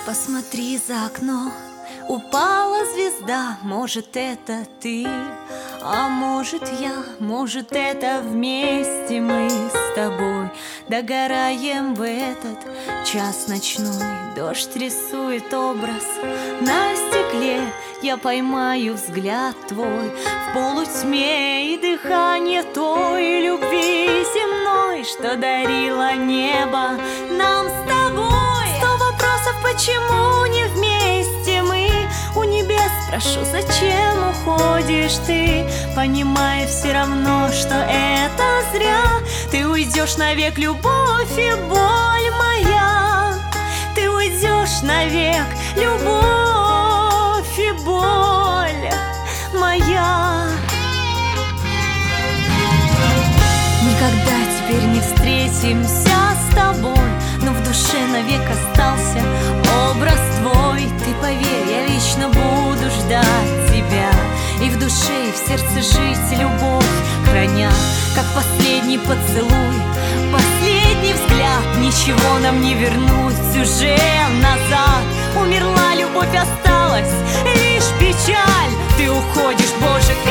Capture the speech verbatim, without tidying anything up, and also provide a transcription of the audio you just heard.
Посмотри за окно, упала звезда. Может, это ты, а может я, может, это вместе мы с тобой догораем в этот час ночной. Дождь рисует образ на стекле, я поймаю взгляд твой в полутьме и дыхание той любви земной, что дарило небо нам с тобой. Сто вопросов, почему не вместе мы? У небес прошу, зачем уходишь ты? Понимая все равно, что это зря. Ты уйдешь навек, любовь и боль моя. Ты уйдешь навек, любовь и боль моя. Никогда теперь не встретимся с тобой, но в душе навек остался образ твой. Ты поверь, я вечно буду ждать тебя, и в душе, и в сердце жить любовь храня, как последний поцелуй, последний взгляд. Ничего нам не вернуть уже назад. Умерла любовь, осталась лишь печаль. Ты уходишь, Боже,